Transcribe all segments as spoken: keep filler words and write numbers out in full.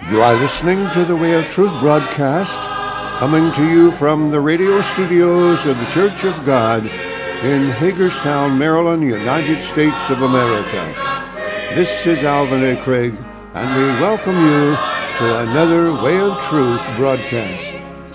You are listening to the Way of Truth broadcast, coming to you from the radio studios of the Church of God in Hagerstown, Maryland, United States of America. This is Alvin A. Craig, and we welcome you to another Way of Truth broadcast.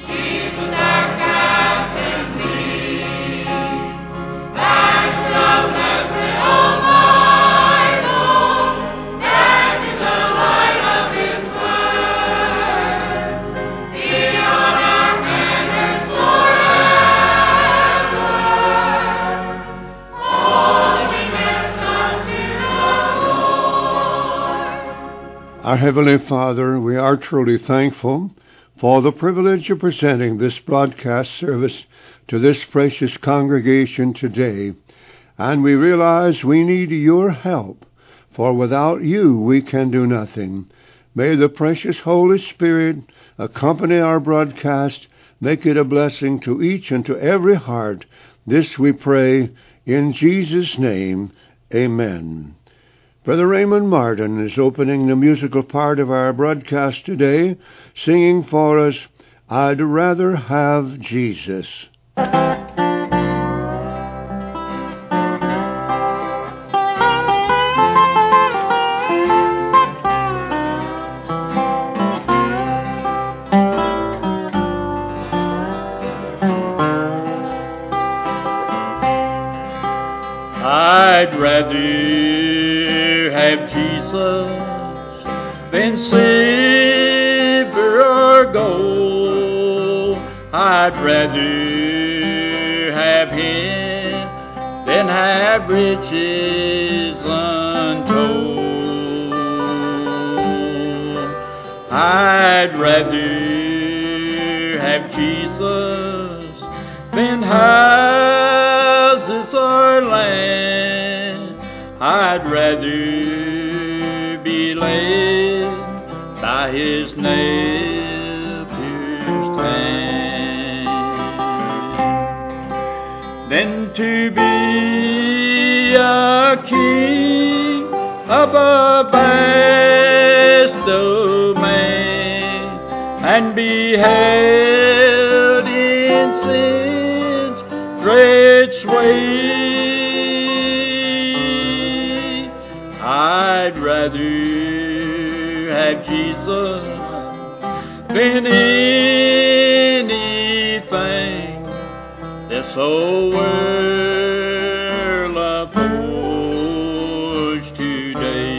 Our Heavenly Father, we are truly thankful for the privilege of presenting this broadcast service to this precious congregation today, and we realize we need your help, for without you we can do nothing. May the precious Holy Spirit accompany our broadcast, make it a blessing to each and to every heart. This we pray in Jesus' name, amen. Brother Raymond Martin is opening the musical part of our broadcast today, singing for us, I'd Rather Have Jesus. I'd rather have Jesus than silver or gold. I'd rather have Him than have riches untold. I'd rather have Jesus than houses or land. I'd rather be led by His nail-pierced hand than to be a king above vast domain and be held in sin's great sway. I'd rather have Jesus than anything this whole world affords today.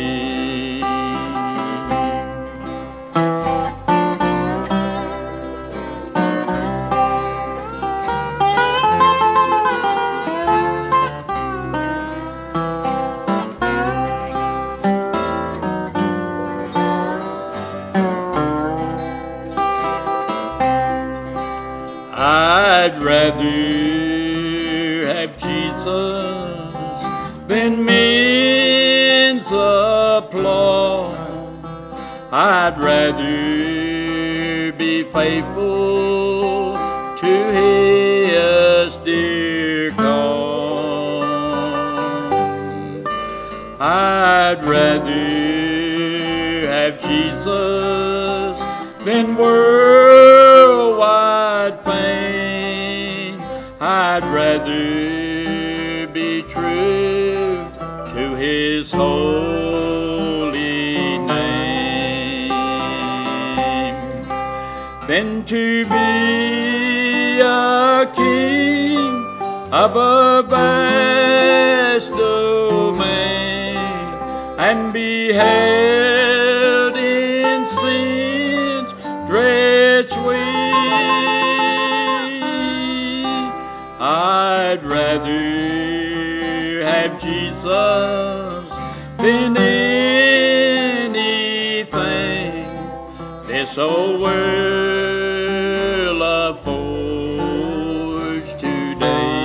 I'd rather have Jesus than men's applause. I'd rather be faithful to His dear cause. I'd rather have Jesus than worldwide fame. I'd rather be true to His holy name than to be a king above vast domain and be held in sin's great sway. I'd rather have Jesus than anything this old world affords today.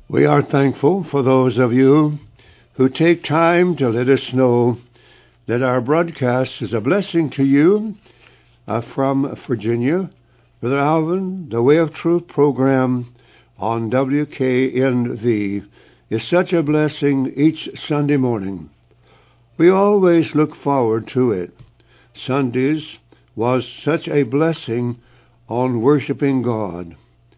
We are thankful for those of you who take time to let us know that our broadcast is a blessing to you. Uh, from Virginia, Brother Alvin, the Way of Truth program on W K N V is such a blessing each Sunday morning. We always look forward to it. Sundays was such a blessing on worshiping God.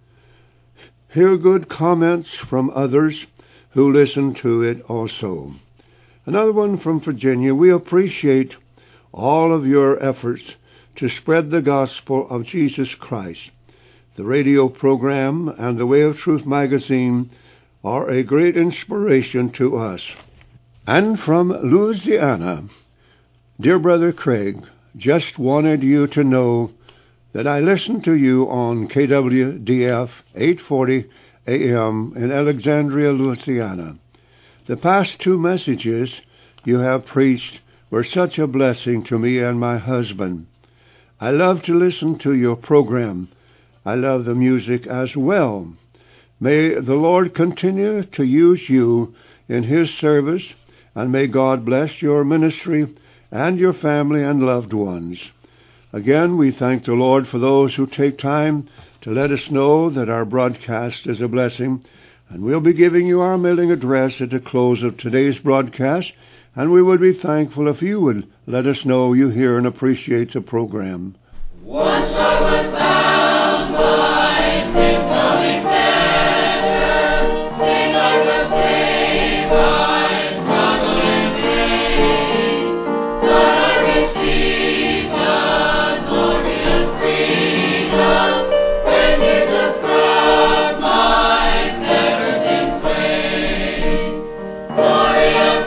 Hear good comments from others who listen to it also. Another one from Virginia. We appreciate all of your efforts to spread the gospel of Jesus Christ. The radio program and the Way of Truth magazine are a great inspiration to us. And from Louisiana, dear Brother Craig, just wanted you to know that I listen to you on K W D F eight forty A M in Alexandria, Louisiana. The past two messages you have preached were such a blessing to me and my husband. I love to listen to your program. I love the music as well. May the Lord continue to use you in His service, and may God bless your ministry and your family and loved ones. Again, we thank the Lord for those who take time to let us know that our broadcast is a blessing, and we'll be giving you our mailing address at the close of today's broadcast, and we would be thankful if you would let us know you hear and appreciate the program. Once I was down by symphonic better, sing I will save my struggle in vain, but I receive the glorious freedom when Jesus brought my fetters in twain. Glorious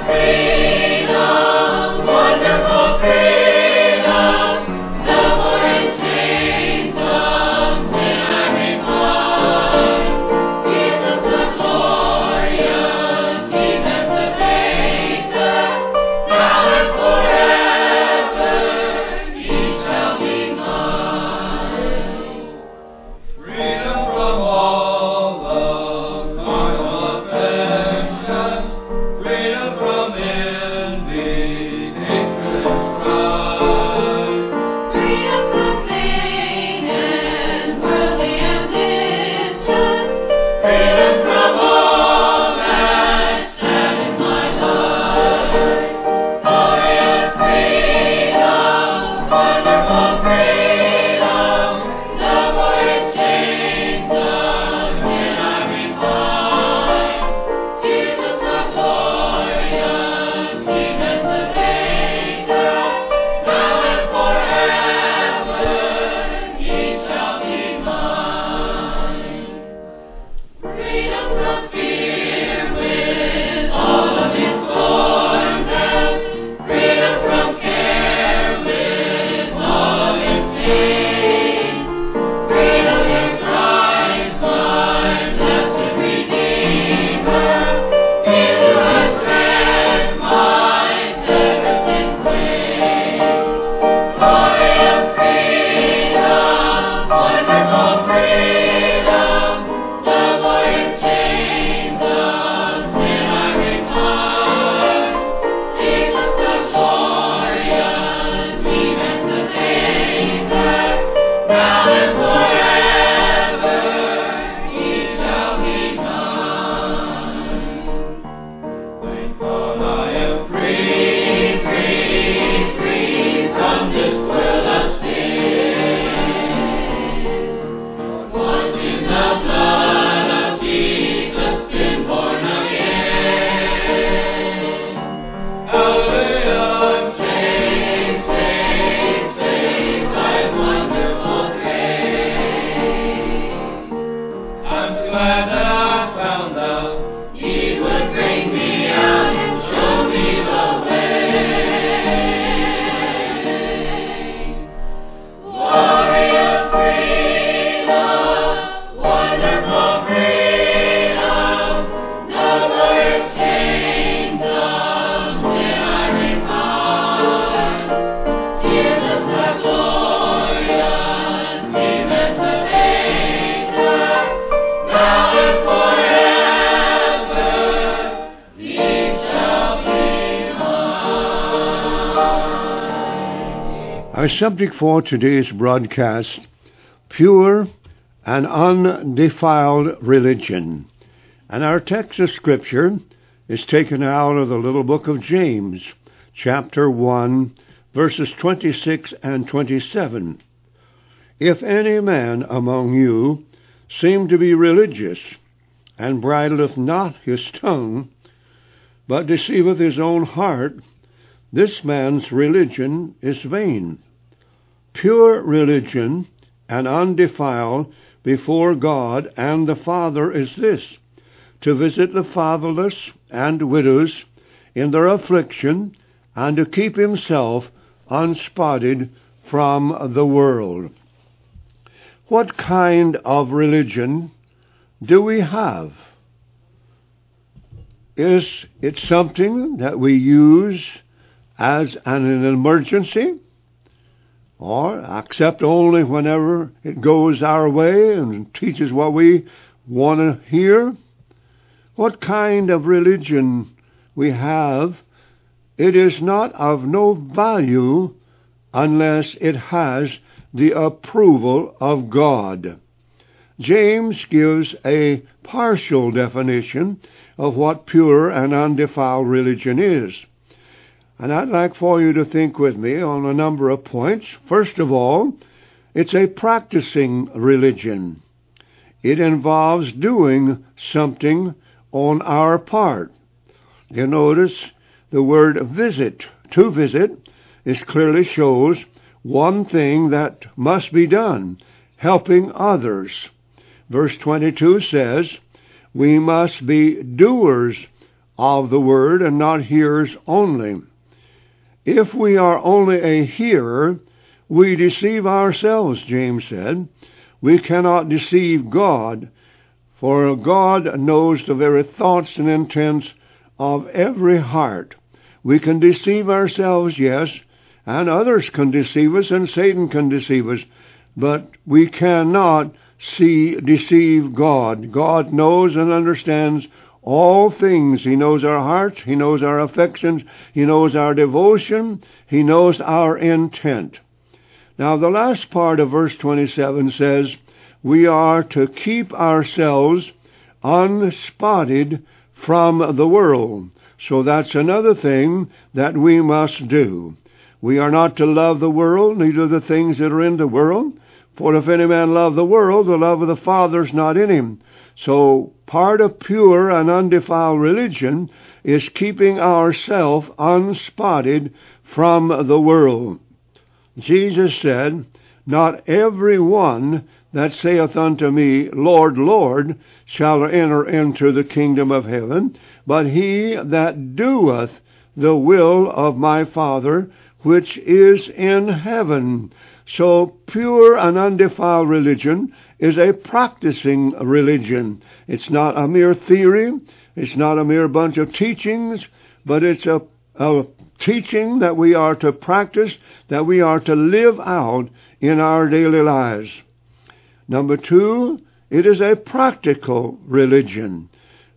freedom, wonderful freedom, no more in chains. Our subject for today's broadcast, Pure and Undefiled Religion. And our text of Scripture is taken out of the little book of James, chapter one, verses twenty-six and twenty-seven. If any man among you seem to be religious, and bridleth not his tongue, but deceiveth his own heart, this man's religion is vain. Pure religion and undefiled before God and the Father is this, to visit the fatherless and widows in their affliction, and to keep himself unspotted from the world. What kind of religion do we have? Is it something that we use as an emergency, or accept only whenever it goes our way and teaches what we want to hear? What kind of religion we have, it is not of no value unless it has the approval of God. James gives a partial definition of what pure and undefiled religion is. And I'd like for you to think with me on a number of points. First of all, it's a practicing religion. It involves doing something on our part. You notice the word visit, to visit, is clearly shows one thing that must be done, helping others. Verse twenty-two says, we must be doers of the word and not hearers only. If we are only a hearer, we deceive ourselves, James said. We cannot deceive God, for God knows the very thoughts and intents of every heart. We can deceive ourselves, yes, and others can deceive us, and Satan can deceive us, but we cannot see deceive God. God knows and understands all things. He knows our hearts. He knows our affections. He knows our devotion. He knows our intent. Now, the last part of verse twenty-seven says, we are to keep ourselves unspotted from the world. So that's another thing that we must do. We are not to love the world, neither the things that are in the world. For if any man love the world, the love of the Father is not in him. So part of pure and undefiled religion is keeping ourselves unspotted from the world. Jesus said, not every one that saith unto me, Lord, Lord, shall enter into the kingdom of heaven, but he that doeth the will of my Father which is in heaven. So pure and undefiled religion is a practicing religion. It's not a mere theory. It's not a mere bunch of teachings, but it's a, a teaching that we are to practice, that we are to live out in our daily lives. Number two, it is a practical religion.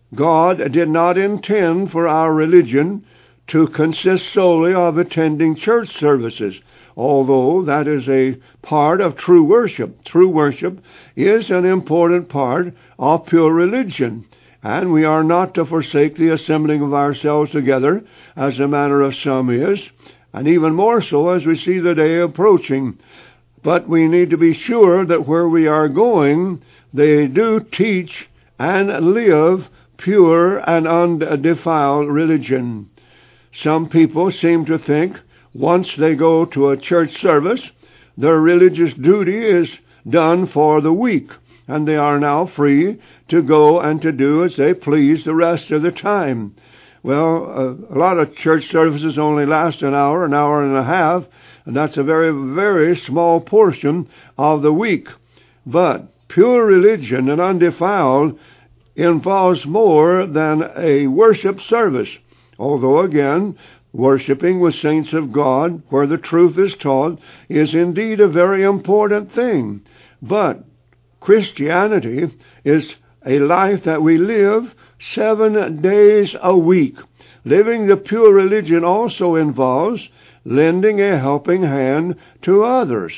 God did not intend for our religion to consist solely of attending church services, although that is a part of true worship. True worship is an important part of pure religion, and we are not to forsake the assembling of ourselves together, as the manner of some is, and even more so as we see the day approaching. But we need to be sure that where we are going, they do teach and live pure and undefiled religion. Some people seem to think once they go to a church service, their religious duty is done for the week, and they are now free to go and to do as they please the rest of the time. Well, uh, a lot of church services only last an hour, an hour and a half, and that's a very, very small portion of the week. But pure religion and undefiled involves more than a worship service. Although, again, worshiping with saints of God, where the truth is taught, is indeed a very important thing. But Christianity is a life that we live seven days a week. Living the pure religion also involves lending a helping hand to others.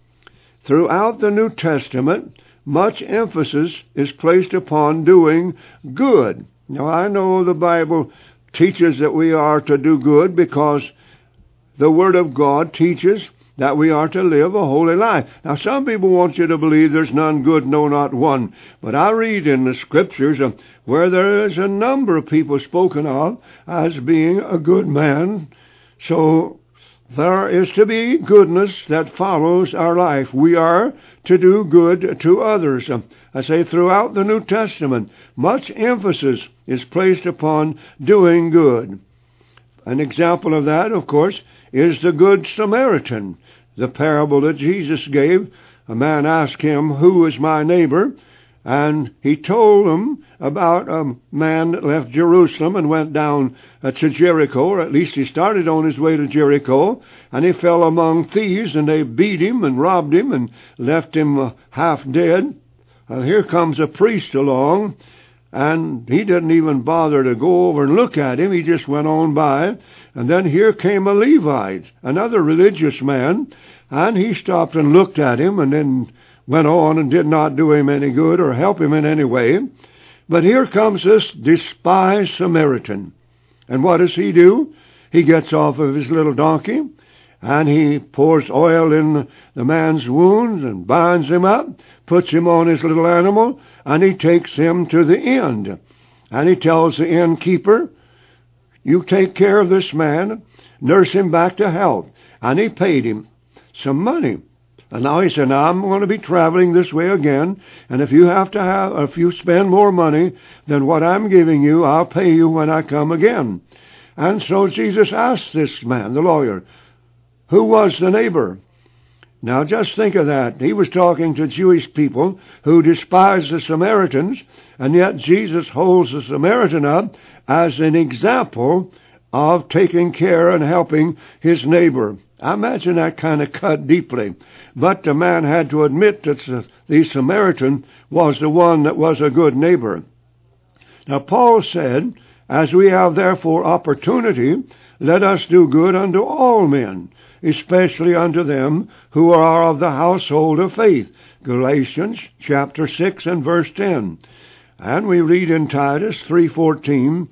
Throughout the New Testament, much emphasis is placed upon doing good. Now, I know the Bible teaches that we are to do good because the Word of God teaches that we are to live a holy life. Now, some people want you to believe there's none good, no, not one. But I read in the Scriptures uh, where there is a number of people spoken of as being a good man. So there is to be goodness that follows our life. We are to do good to others. Uh, I say throughout the New Testament, much emphasis is placed upon doing good. An example of that, of course, is the Good Samaritan, the parable that Jesus gave. A man asked him, "Who is my neighbor?" And he told him about a man that left Jerusalem and went down uh, to Jericho, or at least he started on his way to Jericho, and he fell among thieves, and they beat him and robbed him and left him uh, half dead. And here comes a priest along, and he didn't even bother to go over and look at him. He just went on by. And then here came a Levite, another religious man, and he stopped and looked at him and then went on and did not do him any good or help him in any way. But here comes this despised Samaritan. And what does he do? He gets off of his little donkey, and he pours oil in the man's wounds and binds him up, puts him on his little animal, and he takes him to the inn. And he tells the innkeeper, "You take care of this man, nurse him back to health." And he paid him some money. And now he said, "Now I'm going to be traveling this way again, and if you have to have, if you spend more money than what I'm giving you, I'll pay you when I come again." And so Jesus asked this man, the lawyer, who was the neighbor? Now just think of that. He was talking to Jewish people who despised the Samaritans, and yet Jesus holds the Samaritan up as an example of taking care and helping his neighbor. I imagine that kind of cut deeply. But the man had to admit that the Samaritan was the one that was a good neighbor. Now Paul said, "As we have therefore opportunity, let us do good unto all men, especially unto them who are of the household of faith." Galatians chapter six and verse ten. And we read in Titus three fourteen,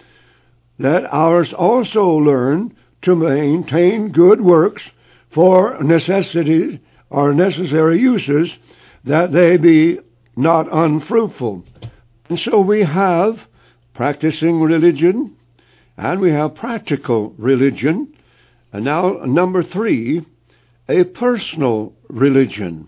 "Let ours also learn to maintain good works for necessity or necessary uses, that they be not unfruitful." And so we have practicing religion, and we have practical religion. And now, number three, a personal religion.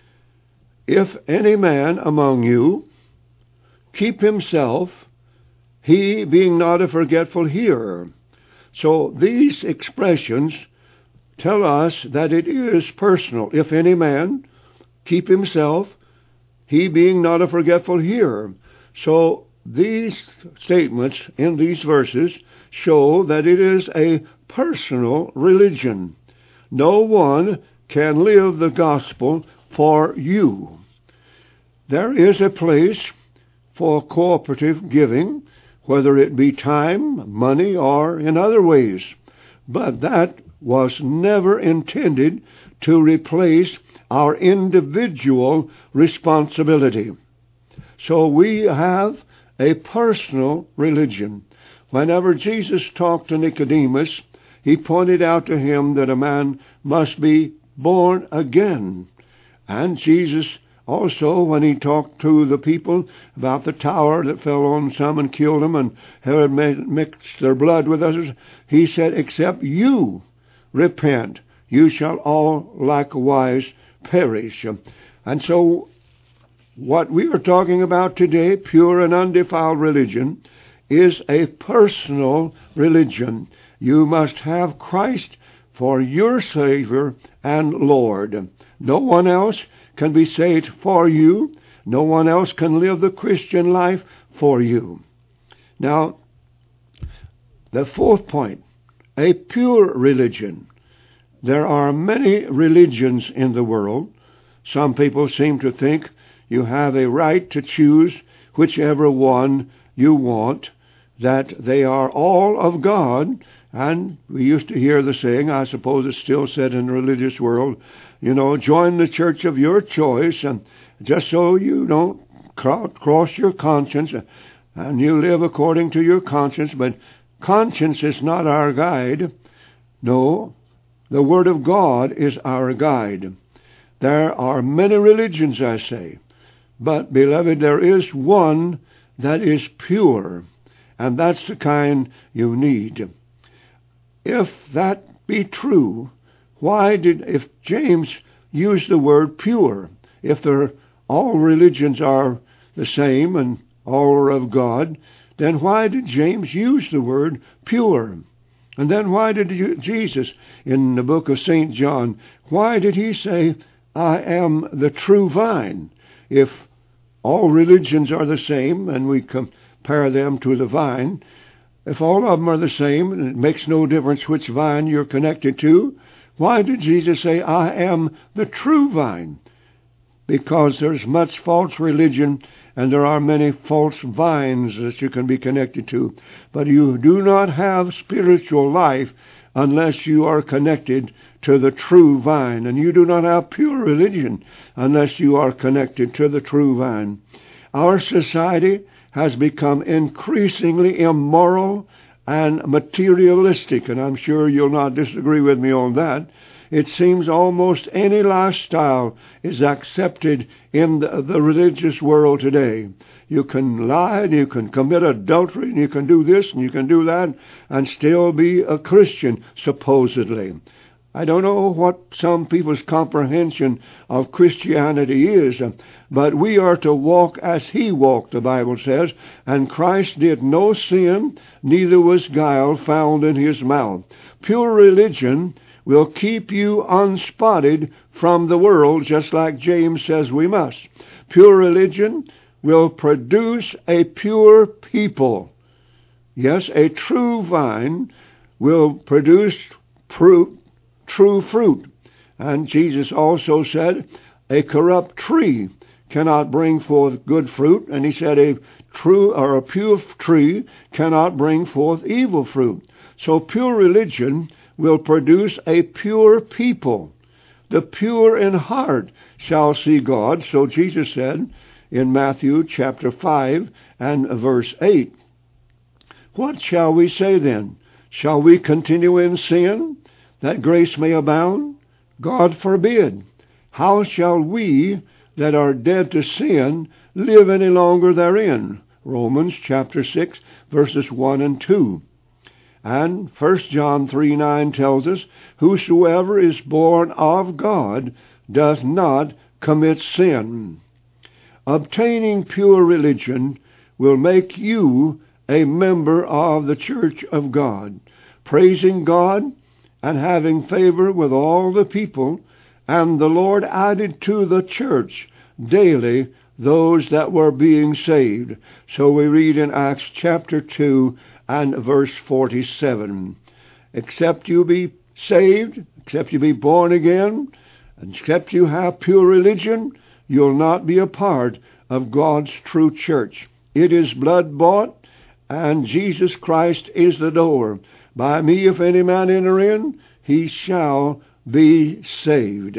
"If any man among you keep himself, he being not a forgetful hearer." So these expressions tell us that it is personal. If any man keep himself, he being not a forgetful hearer. So these statements in these verses show that it is a personal religion. No one can live the gospel for you. There is a place for cooperative giving, whether it be time, money, or in other ways. But that was never intended to replace our individual responsibility. So we have a personal religion. Whenever Jesus talked to Nicodemus, he pointed out to him that a man must be born again. And Jesus also, when he talked to the people about the tower that fell on some and killed them and had mixed their blood with others, he said, "Except you repent, you shall all likewise perish." And so what we are talking about today, pure and undefiled religion, is a personal religion. You must have Christ for your Savior and Lord. No one else can be saved for you. No one else can live the Christian life for you. Now, the fourth point, a pure religion. There are many religions in the world. Some people seem to think you have a right to choose whichever one you want, that they are all of God, And we used to hear the saying, I suppose it's still said in the religious world, you know, join the church of your choice, and just so you don't cross your conscience, and you live according to your conscience. But conscience is not our guide. No, the Word of God is our guide. There are many religions, I say, but, beloved, there is one that is pure, and that's the kind you need. If that be true, why did, if James used the word pure, if they're, all religions are the same and all are of God, then why did James use the word pure? And then why did you, Jesus, in the book of Saint John, why did he say, I am the true vine? If all religions are the same and we compare them to the vine, if all of them are the same and it makes no difference which vine you're connected to, why did Jesus say, I am the true vine? Because there's much false religion and there are many false vines that you can be connected to. But you do not have spiritual life unless you are connected to the true vine. And you do not have pure religion unless you are connected to the true vine. Our society has become increasingly immoral and materialistic, and I'm sure you'll not disagree with me on that. It seems almost any lifestyle is accepted in the, the religious world today. You can lie, and you can commit adultery, and you can do this, and you can do that, and still be a Christian, supposedly. I don't know what some people's comprehension of Christianity is, but we are to walk as he walked, the Bible says, and Christ did no sin, neither was guile found in his mouth. Pure religion will keep you unspotted from the world, just like James says we must. Pure religion will produce a pure people. Yes, a true vine will produce fruit, true fruit. And Jesus also said, a corrupt tree cannot bring forth good fruit. And he said, a true or a pure tree cannot bring forth evil fruit. So pure religion will produce a pure people. The pure in heart shall see God. So Jesus said in Matthew chapter five and verse eight. What shall we say then? Shall we continue in sin, that grace may abound? God forbid. How shall we that are dead to sin live any longer therein? Romans chapter six, verses one and two. And First John three nine tells us, whosoever is born of God does not commit sin. Obtaining pure religion will make you a member of the church of God, praising God and having favor with all the people, and the Lord added to the church daily those that were being saved. So we read in Acts chapter two and verse forty-seven. Except you be saved, except you be born again, and except you have pure religion, you'll not be a part of God's true church. It is blood-bought, and Jesus Christ is the door. By me, if any man enter in, he shall be saved.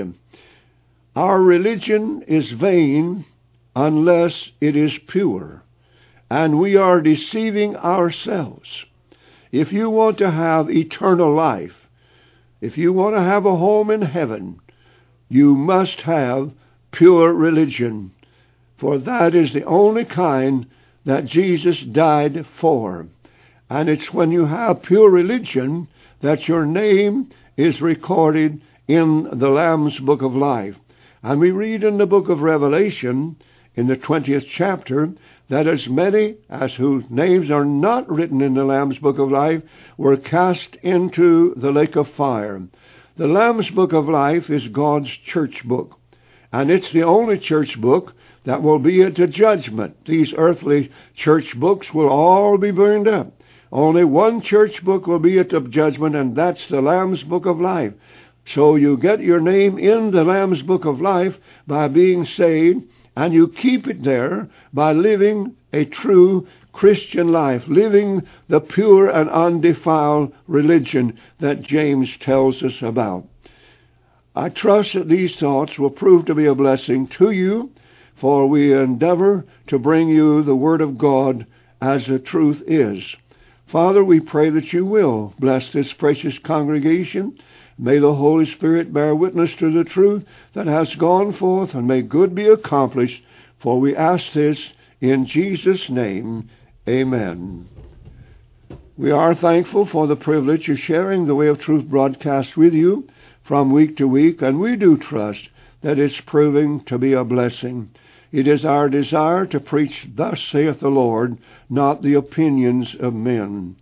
Our religion is vain unless it is pure, and we are deceiving ourselves. If you want to have eternal life, if you want to have a home in heaven, you must have pure religion, for that is the only kind that Jesus died for. And it's when you have pure religion that your name is recorded in the Lamb's Book of Life. And we read in the book of Revelation, in the twentieth chapter, that as many as whose names are not written in the Lamb's Book of Life were cast into the lake of fire. The Lamb's Book of Life is God's church book, and it's the only church book that will be at the judgment. These earthly church books will all be burned up. Only one church book will be at the judgment, and that's the Lamb's Book of Life. So you get your name in the Lamb's Book of Life by being saved, and you keep it there by living a true Christian life, living the pure and undefiled religion that James tells us about. I trust that these thoughts will prove to be a blessing to you, for we endeavor to bring you the Word of God as the truth is. Father, we pray that you will bless this precious congregation. May the Holy Spirit bear witness to the truth that has gone forth, and may good be accomplished, for we ask this in Jesus' name. Amen. We are thankful for the privilege of sharing the Way of Truth broadcast with you from week to week, and we do trust that it's proving to be a blessing. It is our desire to preach, "Thus saith the Lord," not the opinions of men.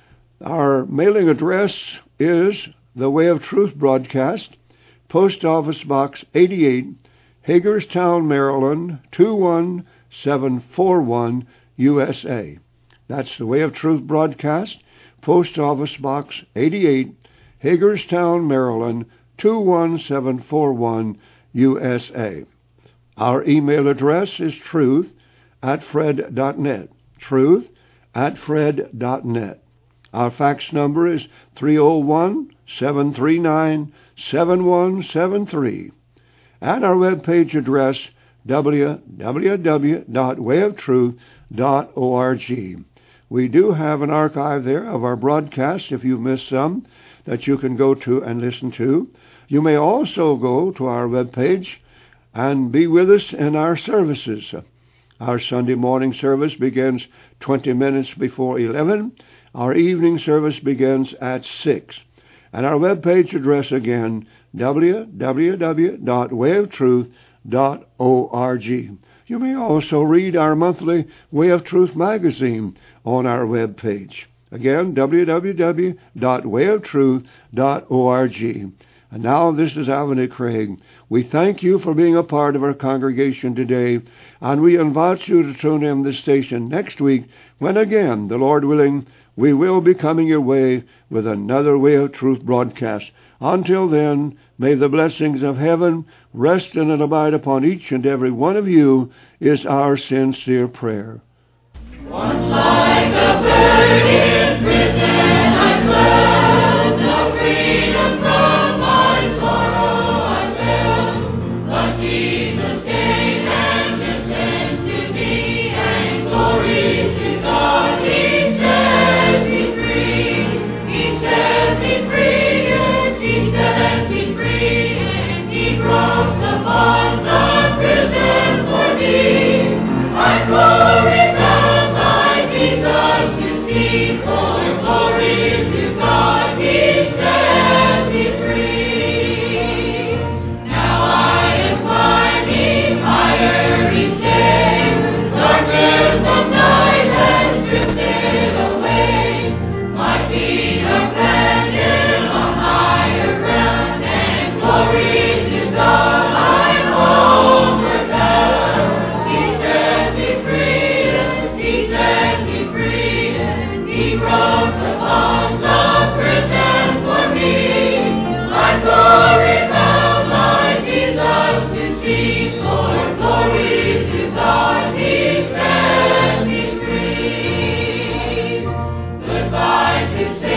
Our mailing address is the Way of Truth broadcast, Post Office Box eighty-eight, Hagerstown, Maryland, two one seven four one, U S A. That's the Way of Truth broadcast, Post Office Box eighty-eight, Hagerstown, Maryland, two one seven four one, U S A. Our email address is truth at fred dot net, truth at fred dot net. Our fax number is three oh one, seven three nine, seven one seven three. And our webpage address, w w w dot way of truth dot org. We do have an archive there of our broadcasts, if you've missed some, that you can go to and listen to. You may also go to our webpage and be with us in our services. Our Sunday morning service begins twenty minutes before eleven. Our evening service begins at six. And our webpage address again, w w w dot way of truth dot org. You may also read our monthly Way of Truth magazine on our webpage. Again, w w w dot way of truth dot org. And now this is Alvin Craig. We thank you for being a part of our congregation today, and we invite you to tune in this station next week when again, the Lord willing, we will be coming your way with another Way of Truth broadcast. Until then, may the blessings of heaven rest and abide upon each and every one of you, is our sincere prayer. Once like a bird in prison I fled, no freedom from my sorrow I felt. But Jesus came and listened to me, and glory to God, He set me free. He set me free, yes, He set me free, and He broke the bonds of prison for me. I glorify Jesus to see, for glory to God, He set me free. Now I am climbing higher each day, darkness of night has drifted away. My feet are planted on higher ground, and glory to God, I'm homeward bound. He set me free, yes, He set me free, and He broke the bonds of prison for me. I glorify my Jesus to see, for glory to God, He set me free. Goodbye to